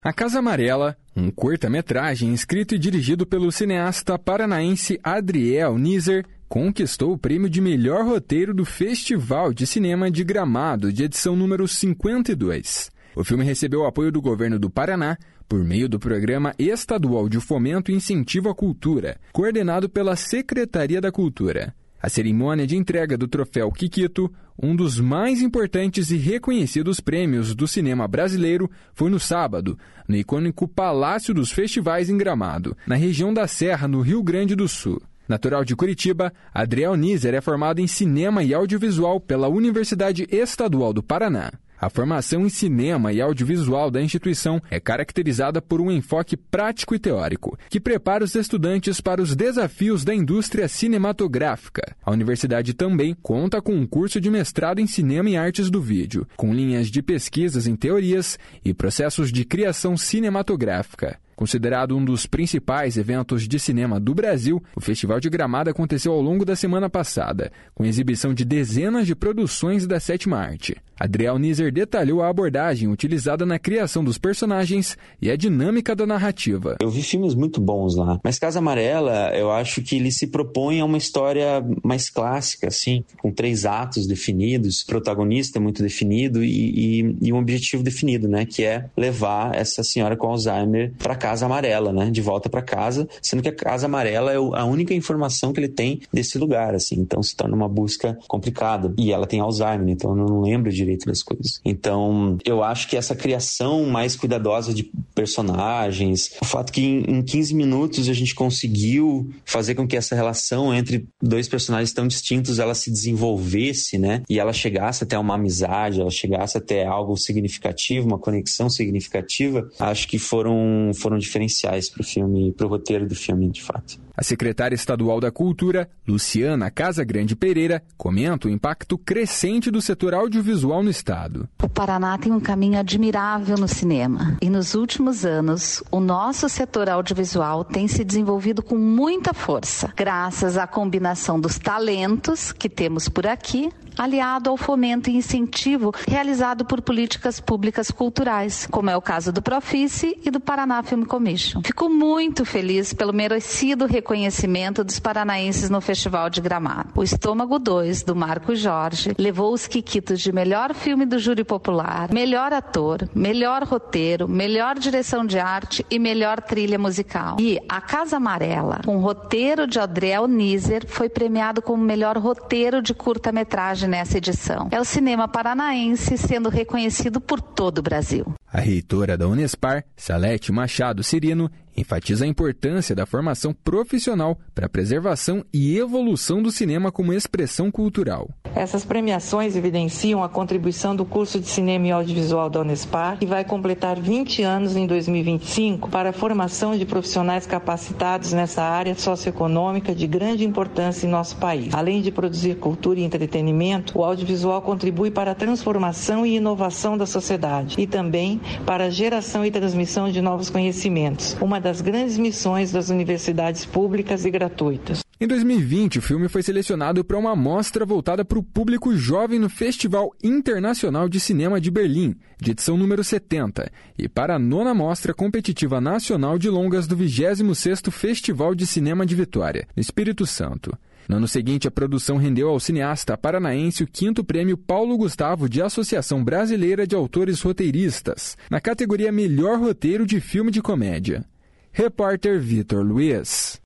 A Casa Amarela, um curta-metragem escrito e dirigido pelo cineasta paranaense Adriel Nizer, conquistou o prêmio de melhor roteiro do Festival de Cinema de Gramado, de edição número 52. O filme recebeu o apoio do governo do Paraná por meio do Programa Estadual de Fomento e Incentivo à Cultura, coordenado pela Secretaria da Cultura. A cerimônia de entrega do troféu Kikito, um dos mais importantes e reconhecidos prêmios do cinema brasileiro, foi no sábado, no icônico Palácio dos Festivais em Gramado, na região da Serra, no Rio Grande do Sul. Natural de Curitiba, Adriel Nizer é formado em Cinema e Audiovisual pela Universidade Estadual do Paraná. A formação em cinema e audiovisual da instituição é caracterizada por um enfoque prático e teórico, que prepara os estudantes para os desafios da indústria cinematográfica. A universidade também conta com um curso de mestrado em cinema e artes do vídeo, com linhas de pesquisas em teorias e processos de criação cinematográfica. Considerado um dos principais eventos de cinema do Brasil, o Festival de Gramado aconteceu ao longo da semana passada, com exibição de dezenas de produções da sétima arte. Adriel Nizer detalhou a abordagem utilizada na criação dos personagens e a dinâmica da narrativa. Eu vi filmes muito bons lá, mas Casa Amarela, eu acho que ele se propõe a uma história mais clássica, assim, com 3 atos definidos, protagonista muito definido e um objetivo definido, né, que é levar essa senhora com Alzheimer para Casa Amarela, né, de volta para casa, sendo que a Casa Amarela é a única informação que ele tem desse lugar, assim, então se torna uma busca complicada. E ela tem Alzheimer, então eu não lembro direito das coisas. Então, eu acho que essa criação mais cuidadosa de personagens, o fato que em 15 minutos a gente conseguiu fazer com que essa relação entre 2 personagens tão distintos, ela se desenvolvesse, né, e ela chegasse até uma amizade, ela chegasse até algo significativo, uma conexão significativa, acho que foram diferenciais para o filme, para o roteiro do filme, de fato. A secretária estadual da Cultura, Luciana Casagrande Pereira, comenta o impacto crescente do setor audiovisual no estado. O Paraná tem um caminho admirável no cinema e nos últimos anos o nosso setor audiovisual tem se desenvolvido com muita força, graças à combinação dos talentos que temos por aqui, aliado ao fomento e incentivo realizado por políticas públicas culturais, como é o caso do Profice e do Paraná Film Commission. Fico muito feliz pelo merecido reconhecimento dos paranaenses no Festival de Gramado. O Estômago 2, do Marco Jorge, levou os Kikitos de melhor filme do júri popular, melhor ator, melhor roteiro, melhor direção de arte e melhor trilha musical. E A Casa Amarela, com roteiro de Adriel Nizer, foi premiado como melhor roteiro de curta-metragem nessa edição. É o cinema paranaense sendo reconhecido por todo o Brasil. A reitora da Unespar, Salete Machado Cirino, enfatiza a importância da formação profissional para a preservação e evolução do cinema como expressão cultural. Essas premiações evidenciam a contribuição do curso de Cinema e Audiovisual da Unespar, que vai completar 20 anos em 2025, para a formação de profissionais capacitados nessa área socioeconômica de grande importância em nosso país. Além de produzir cultura e entretenimento, o audiovisual contribui para a transformação e inovação da sociedade e também para a geração e transmissão de novos conhecimentos, uma das grandes missões das universidades públicas e gratuitas. Em 2020, o filme foi selecionado para uma mostra voltada para o público jovem no Festival Internacional de Cinema de Berlim, de edição número 70, e para a 9ª Mostra Competitiva Nacional de Longas do 26º Festival de Cinema de Vitória, no Espírito Santo. No ano seguinte, a produção rendeu ao cineasta paranaense o 5º Prêmio Paulo Gustavo de Associação Brasileira de Autores Roteiristas, na categoria Melhor Roteiro de Filme de Comédia. Repórter Vitor Luiz.